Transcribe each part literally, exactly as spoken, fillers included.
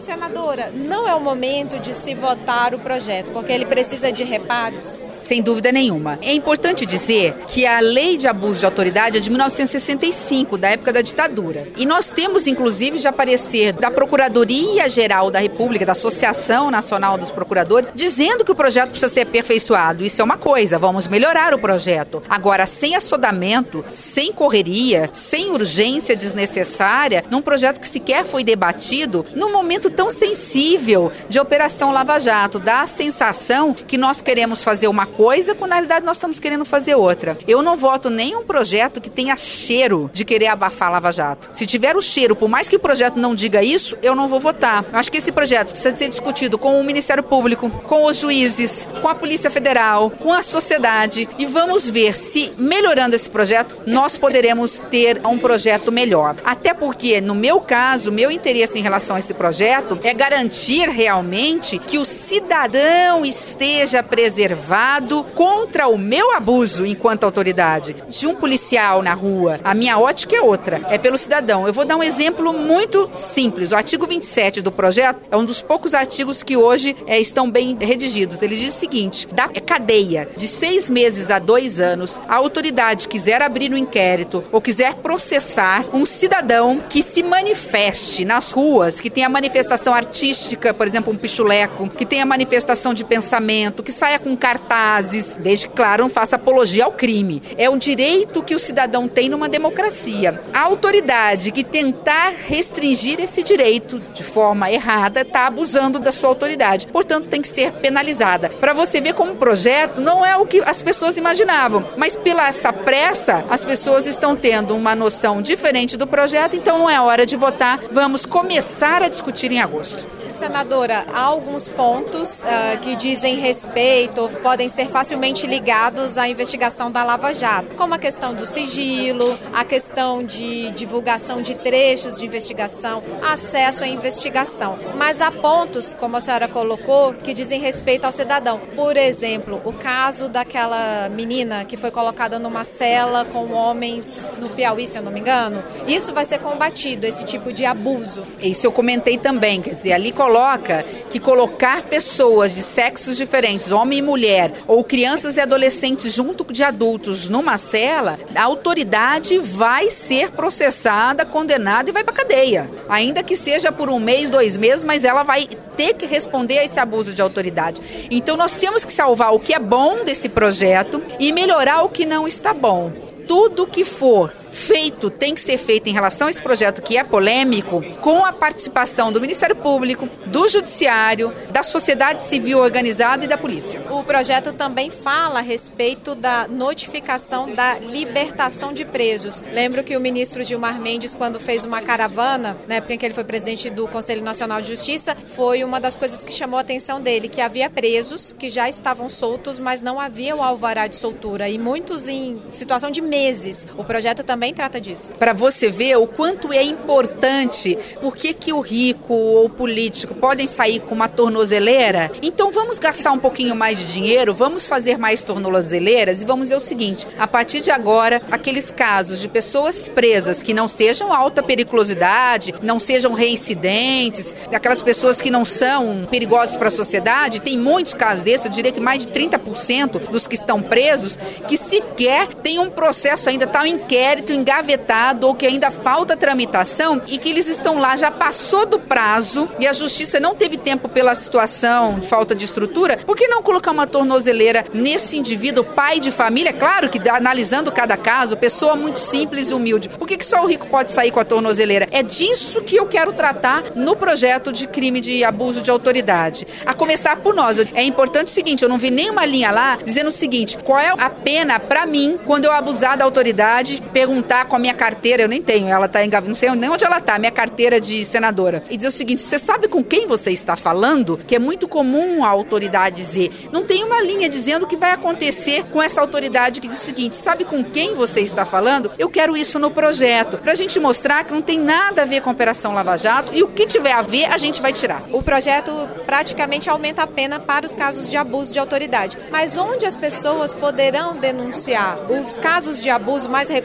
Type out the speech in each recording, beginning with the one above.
Senadora, não é o momento de se votar o projeto, porque ele precisa de reparos? Sem dúvida nenhuma. É importante dizer que a lei de abuso de autoridade é de mil novecentos e sessenta e cinco, da época da ditadura. E nós temos, inclusive, já parecer da Procuradoria-Geral da República, da Associação Nacional dos Procuradores, dizendo que o projeto precisa ser aperfeiçoado. Isso é uma coisa, vamos melhorar o projeto. Agora, sem assodamento, sem correria, sem urgência desnecessária, num projeto que sequer foi debatido, num momento tão sensível de Operação Lava Jato, dá a sensação que nós queremos fazer uma coisa, quando na realidade nós estamos querendo fazer outra. Eu não voto nenhum projeto que tenha cheiro de querer abafar a Lava Jato. Se tiver o cheiro, por mais que o projeto não diga isso, eu não vou votar. Acho que esse projeto precisa ser discutido com o Ministério Público, com os juízes, com a Polícia Federal, com a sociedade, e vamos ver se, melhorando esse projeto, nós poderemos ter um projeto melhor. Até porque, no meu caso, meu interesse em relação a esse projeto é garantir realmente que o cidadão esteja preservado contra o meu abuso enquanto autoridade. De um policial na rua, a minha ótica é outra, é pelo cidadão. Eu vou dar um exemplo muito simples. O artigo vinte e sete do projeto é um dos poucos artigos que hoje é, estão bem redigidos. Ele diz o seguinte: da cadeia de seis meses a dois anos, a autoridade quiser abrir um inquérito ou quiser processar um cidadão que se manifeste nas ruas, que tenha manifestação artística, por exemplo, um pichuleco, que tenha manifestação de pensamento, que saia com cartaz, desde que, claro, não faça apologia ao crime. É um direito que o cidadão tem numa democracia. A autoridade que tentar restringir esse direito de forma errada está abusando da sua autoridade. Portanto, tem que ser penalizada. Para você ver como o projeto não é o que as pessoas imaginavam, mas pela essa pressa, as pessoas estão tendo uma noção diferente do projeto, então não é hora de votar. Vamos começar a discutir em agosto. Senadora, há alguns pontos uh, que dizem respeito ou podem ser facilmente ligados à investigação da Lava Jato, como a questão do sigilo, a questão de divulgação de trechos de investigação, acesso à investigação. Mas há pontos, como a senhora colocou, que dizem respeito ao cidadão. Por exemplo, o caso daquela menina que foi colocada numa cela com homens no Piauí, se eu não me engano. Isso vai ser combatido, esse tipo de abuso. Isso eu comentei também, quer dizer, ali coloca que colocar pessoas de sexos diferentes, homem e mulher, ou crianças e adolescentes junto de adultos numa cela, a autoridade vai ser processada, condenada e vai para cadeia. Ainda que seja por um mês, dois meses, mas ela vai ter que responder a esse abuso de autoridade. Então nós temos que salvar o que é bom desse projeto e melhorar o que não está bom. Tudo que for feito tem que ser feito em relação a esse projeto que é polêmico, com a participação do Ministério Público, do Judiciário, da sociedade civil organizada e da polícia. O projeto também fala a respeito da notificação da libertação de presos. Lembro que o ministro Gilmar Mendes, quando fez uma caravana, na época em que ele foi presidente do Conselho Nacional de Justiça, foi uma das coisas que chamou a atenção dele, que havia presos que já estavam soltos, mas não havia o alvará de soltura, e muitos em situação de meses. O projeto também também trata disso. Para você ver o quanto é importante, por que que o rico ou o político podem sair com uma tornozeleira, então vamos gastar um pouquinho mais de dinheiro, vamos fazer mais tornozeleiras e vamos dizer o seguinte: a partir de agora, aqueles casos de pessoas presas que não sejam alta periculosidade, não sejam reincidentes, aquelas pessoas que não são perigosas para a sociedade, tem muitos casos desses, eu diria que mais de trinta por cento dos que estão presos, que sequer tem um processo ainda, está um inquérito engavetado ou que ainda falta tramitação e que eles estão lá, já passou do prazo e a justiça não teve tempo pela situação de falta de estrutura. Por que não colocar uma tornozeleira nesse indivíduo, pai de família? Claro que analisando cada caso, pessoa muito simples e humilde. Por que que só o rico pode sair com a tornozeleira? É disso que eu quero tratar no projeto de crime de abuso de autoridade. A começar por nós. É importante o seguinte, eu não vi nenhuma linha lá dizendo o seguinte: qual é a pena pra mim quando eu abusar da autoridade, perguntar com a minha carteira, eu nem tenho, ela tá engavetada, não sei nem onde ela tá, minha carteira de senadora, e dizer o seguinte: você sabe com quem você está falando? Que é muito comum a autoridade dizer. Não tem uma linha dizendo o que vai acontecer com essa autoridade que diz o seguinte: sabe com quem você está falando? Eu quero isso no projeto, pra gente mostrar que não tem nada a ver com a Operação Lava Jato e o que tiver a ver, a gente vai tirar. O projeto praticamente aumenta a pena para os casos de abuso de autoridade. Mas onde as pessoas poderão denunciar? Os casos de abuso mais recorrentes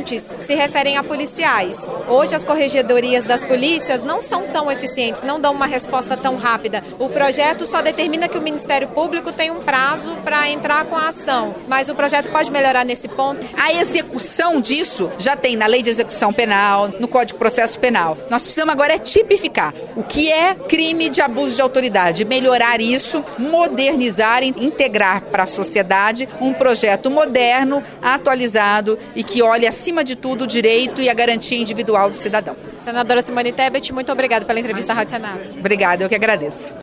fontes se referem a policiais. Hoje as corregedorias das polícias não são tão eficientes, não dão uma resposta tão rápida. O projeto só determina que o Ministério Público tem um prazo para entrar com a ação, mas o projeto pode melhorar nesse ponto? A execução disso já tem na Lei de Execução Penal, no Código de Processo Penal. Nós precisamos agora é tipificar o que é crime de abuso de autoridade, melhorar isso, modernizar e integrar para a sociedade um projeto moderno, atualizado e que olhe acima de tudo o direito e a garantia individual do cidadão. Senadora Simone Tebet, muito obrigada pela entrevista à Rádio Senado. Obrigada, eu que agradeço.